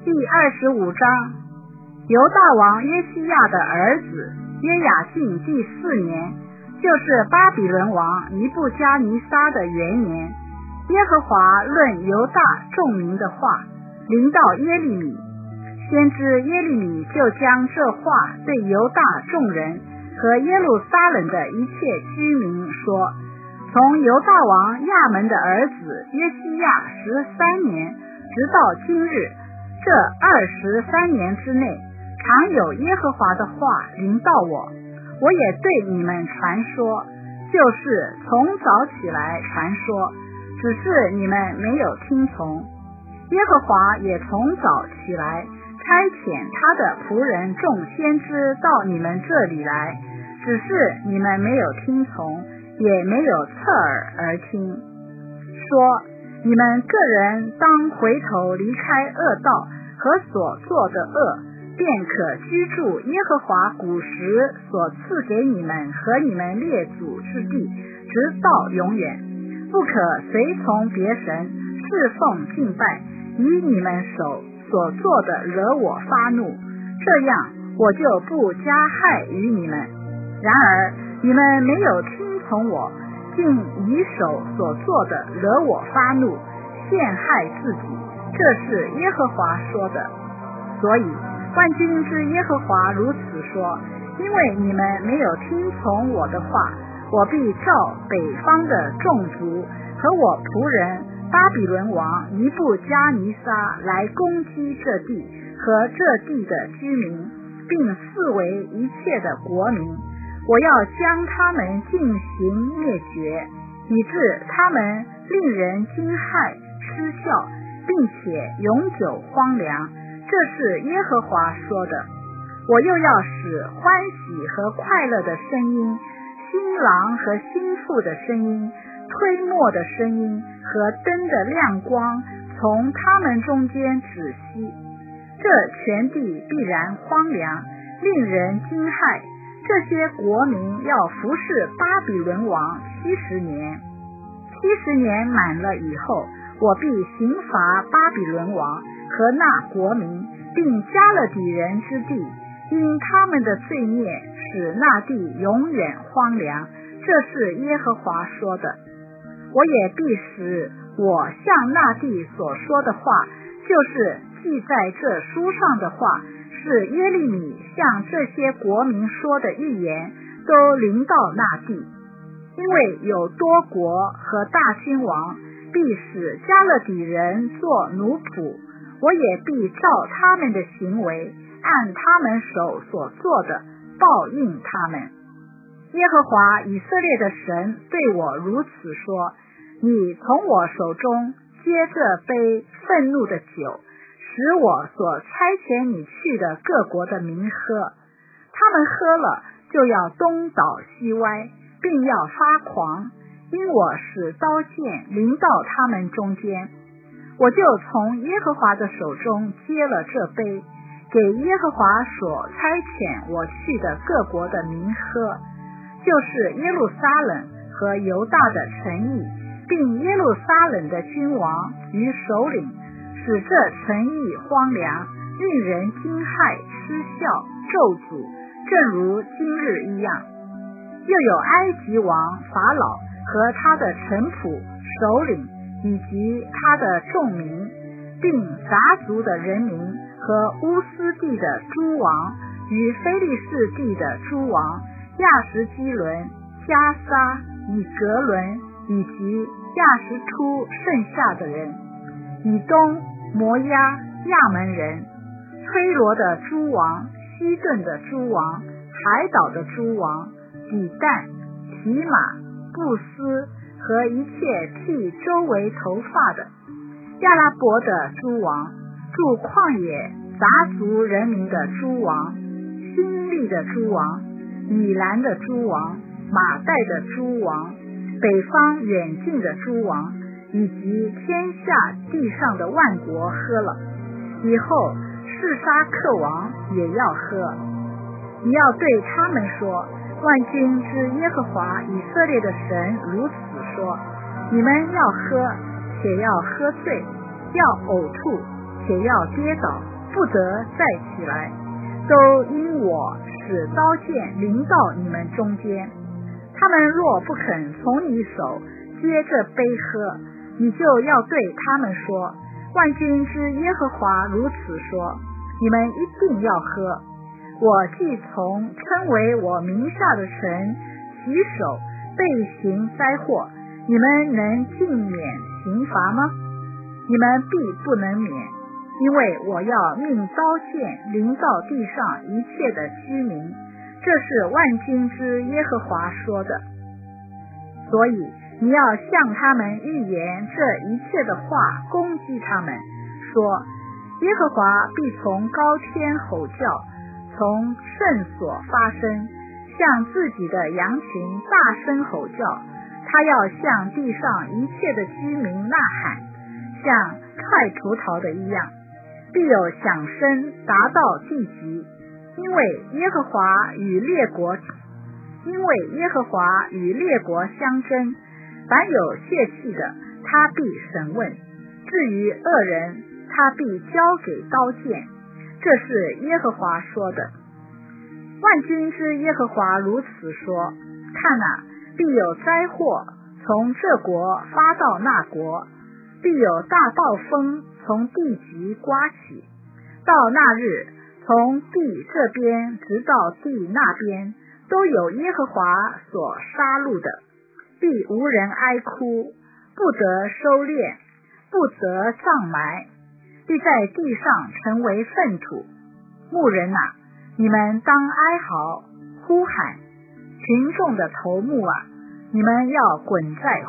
第25章，犹大王约西亚的儿子约雅敬第4年，就是巴比伦王尼布加尼撒的元年，耶和华论犹大众民的话临到耶利米，先知耶利米就将这话对犹大众人和耶路撒冷的一切居民说：从犹大王亚门的儿子约西亚13年直到今日，这23年之内，常有耶和华的话临到我，我也对你们传说，就是从早起来传说，只是你们没有听从。耶和华也从早起来差遣他的仆人众先知到你们这里来，只是你们没有听从，也没有侧耳而听，说你们个人当回头离开恶道和所做的恶，便可居住耶和华古时所赐给你们和你们列祖之地，直到永远。不可随从别神，侍奉敬拜，以你们手所做的惹我发怒，这样我就不加害于你们。然而你们没有听从我，竟以手所做的惹我发怒，陷害自己，这是耶和华说的。所以万军之耶和华如此说：因为你们没有听从我的话，我必召北方的众族和我仆人巴比伦王尼布加尼撒来攻击这地和这地的居民，并四围一切的国民，我要将他们进行灭绝，以致他们令人惊骇失笑，并且永久荒凉。这是耶和华说的。我又要使欢喜和快乐的声音，新郎和新妇的声音，推磨的声音和灯的亮光从他们中间止息。这全地必然荒凉，令人惊骇。这些国民要服侍巴比伦王70年，70年满了以后，我必刑罚巴比伦王和那国民，并加勒底人之地，因他们的罪孽使那地永远荒凉。这是耶和华说的。我也必使我向那地所说的话，就是记在这书上的话，是耶利米向这些国民说的预言，都临到那地。因为有多国和大君王必使加勒底人做奴仆，我也必照他们的行为，按他们手所做的报应他们。耶和华以色列的神对我如此说：你从我手中接这杯愤怒的酒，使我所差遣你去的各国的民喝，他们喝了就要东倒西歪，并要发狂，因我使刀剑临到他们中间。我就从耶和华的手中接了这杯，给耶和华所差遣我去的各国的民喝，就是耶路撒冷和犹大的城邑，并耶路撒冷的君王与首领，使这城邑荒凉，令人惊骇失笑咒诅，正如今日一样。又有埃及王法老和他的臣仆首领，以及他的众民，并杂族的人民和乌斯地的诸王与非利士地的诸王，亚实基伦、加撒、以格伦，以及亚实突剩下的人，以东、摩押、亚门人，推罗的诸王，西顿的诸王，海岛的诸王，底但、提马、布斯和一切剃周围头发的，亚拉伯的诸王，住旷野杂族人民的诸王，新利的诸王，以兰的诸王，马代的诸王，北方远近的诸王，以及天下地上的万国喝了。以后示沙克王也要喝。你要对他们说：万军之耶和华以色列的神如此说：你们要喝，且要喝醉，要呕吐，且要跌倒， 不得再起来，都因我使刀剑临到你们中间。他们若不肯从你手接这杯喝，你就要对他们说，万军之耶和华如此说，你们一定要喝。我既从称为我名下的城起手被行灾祸，你们能尽免刑罚吗？你们必不能免，因为我要命刀剑临到地上一切的居民，这是万军之耶和华说的。所以你要向他们预言这一切的话，攻击他们，说耶和华必从高天吼叫，从圣所发声，向自己的羊群大声吼叫，他要向地上一切的居民呐喊，像快葡萄的一样，必有响声达到地极，因为耶和华与列国相争，凡有血气的，他必审问；至于恶人，他必交给刀剑。这是耶和华说的。万军之耶和华如此说，看哪，必有灾祸从这国发到那国，必有大暴风从地极刮起，到那日，从地这边直到地那边，都有耶和华所杀戮的，必无人哀哭，不得收敛，不得葬埋，必在地上成为粪土。牧人啊，你们当哀嚎呼喊，群众的头目啊，你们要滚在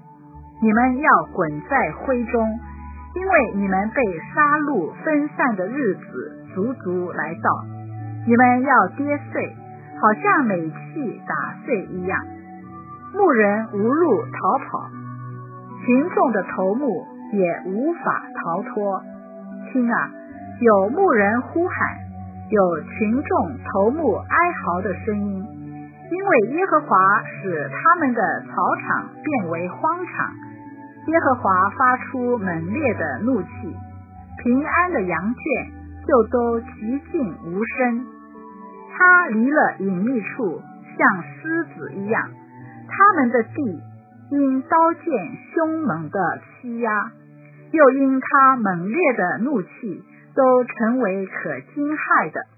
灰中，因为你们被杀戮分散的日子足足来到，你们要跌碎，好像美器打碎一样。牧人无路逃跑，群众的头目也无法逃脱。听啊，有牧人呼喊，有群众头目哀嚎的声音，因为耶和华使他们的草场变为荒场，耶和华发出猛烈的怒气，平安的羊圈就都寂静无声。他离了隐秘处，像狮子一样，他们的地因刀剑凶猛的欺压，又因他猛烈的怒气，都成为可惊骇的。